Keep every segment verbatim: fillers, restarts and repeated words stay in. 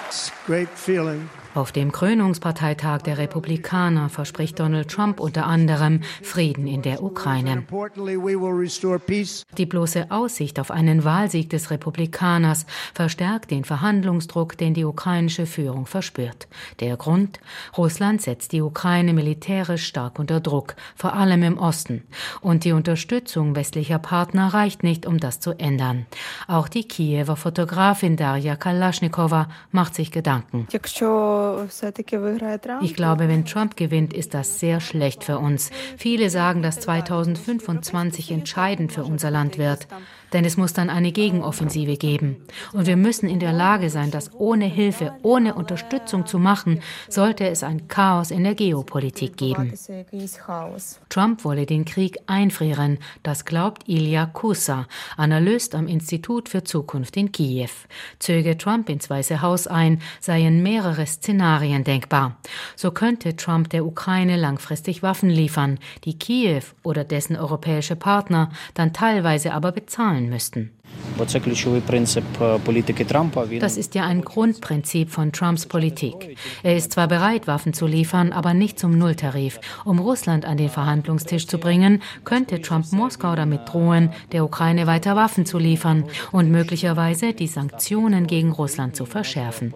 Auf dem Krönungsparteitag der Republikaner verspricht Donald Trump unter anderem Frieden in der Ukraine. Die bloße Aussicht auf einen Wahlsieg des Republikaners verstärkt den Verhandlungsdruck, den die ukrainische Führung verspürt. Der Grund? Russland setzt die Ukraine militärisch stark unter Druck, vor allem im Osten. Und die Unterstützung westlicher Partner reicht nicht, um das zu ändern. Auch die Kiewer Fotografin Darja Kalaschnikowa macht sich Gedanken. Ich glaube, wenn Trump gewinnt, ist das sehr schlecht für uns. Viele sagen, dass zweitausendfünfundzwanzig entscheidend für unser Land wird. Denn es muss dann eine Gegenoffensive geben. Und wir müssen in der Lage sein, das ohne Hilfe, ohne Unterstützung zu machen, sollte es ein Chaos in der Geopolitik geben. Trump wolle den Krieg einfrieren, das glaubt Ilya Kusa, Analyst am Institut für Zukunft in Kiew. Zöge Trump ins Weiße Haus ein, seien mehrere Szenarien denkbar. So könnte Trump der Ukraine langfristig Waffen liefern, die Kiew oder dessen europäische Partner dann teilweise aber bezahlen müssten. Das ist ja ein Grundprinzip von Trumps Politik. Er ist zwar bereit, Waffen zu liefern, aber nicht zum Nulltarif. Um Russland an den Verhandlungstisch zu bringen, könnte Trump Moskau damit drohen, der Ukraine weiter Waffen zu liefern und möglicherweise die Sanktionen gegen Russland zu verschärfen.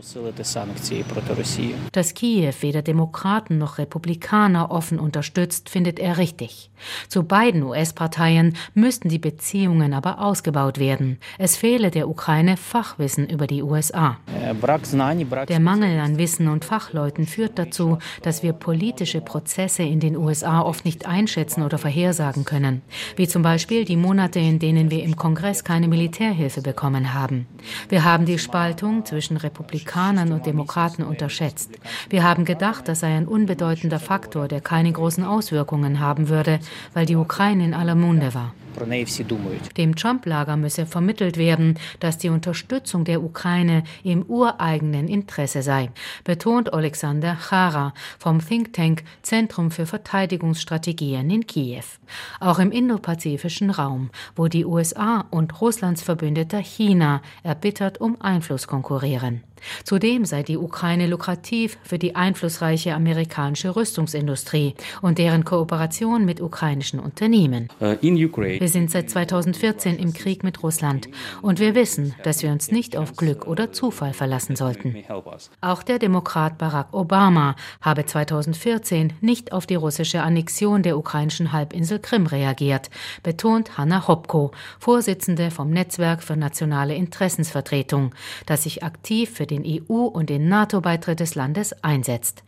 Dass Kiew weder Demokraten noch Republikaner offen unterstützt, findet er richtig. Zu beiden U S-Parteien müssten die Beziehungen aber ausgebaut werden. Es fehle der Ukraine Fachwissen über die U S A. Der Mangel an Wissen und Fachleuten führt dazu, dass wir politische Prozesse in den U S A oft nicht einschätzen oder vorhersagen können. Wie zum Beispiel die Monate, in denen wir im Kongress keine Militärhilfe bekommen haben. Wir haben die Spaltung zwischen Republikanern und Demokraten unterschätzt. Wir haben gedacht, das sei ein unbedeutender Faktor, der keine großen Auswirkungen haben würde, weil die Ukraine in aller Munde war. Dem Trump-Lager müsse vermittelt werden, dass die Unterstützung der Ukraine im ureigenen Interesse sei, betont Alexander Chara vom Think Tank Zentrum für Verteidigungsstrategien in Kiew. Auch im indopazifischen Raum, wo die U S A und Russlands Verbündeter China erbittert um Einfluss konkurrieren. Zudem sei die Ukraine lukrativ für die einflussreiche amerikanische Rüstungsindustrie und deren Kooperation mit ukrainischen Unternehmen. Wir sind seit zweitausendvierzehn im Krieg mit Russland und wir wissen, dass wir uns nicht auf Glück oder Zufall verlassen sollten. Auch der Demokrat Barack Obama habe zweitausendvierzehn nicht auf die russische Annexion der ukrainischen Halbinsel Krim reagiert, betont Hanna Hopko, Vorsitzende vom Netzwerk für nationale Interessensvertretung, das sich aktiv für den E U- und den NATO-Beitritt des Landes einsetzt.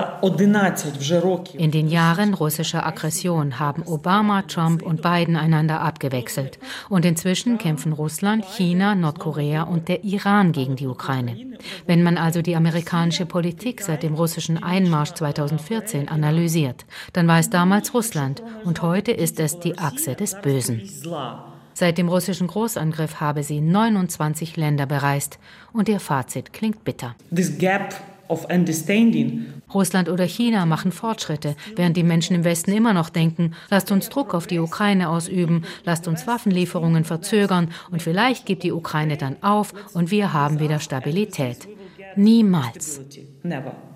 In den Jahren russischer Aggression haben Obama, Trump und Biden einander abgewechselt. Und inzwischen kämpfen Russland, China, Nordkorea und der Iran gegen die Ukraine. Wenn man also die amerikanische Politik seit dem russischen Einmarsch zweitausendvierzehn analysiert, dann war es damals Russland und heute ist es die Achse des Bösen. Seit dem russischen Großangriff habe sie neunundzwanzig Länder bereist und ihr Fazit klingt bitter. Russland oder China machen Fortschritte, während die Menschen im Westen immer noch denken, lasst uns Druck auf die Ukraine ausüben, lasst uns Waffenlieferungen verzögern und vielleicht gibt die Ukraine dann auf und wir haben wieder Stabilität. Niemals.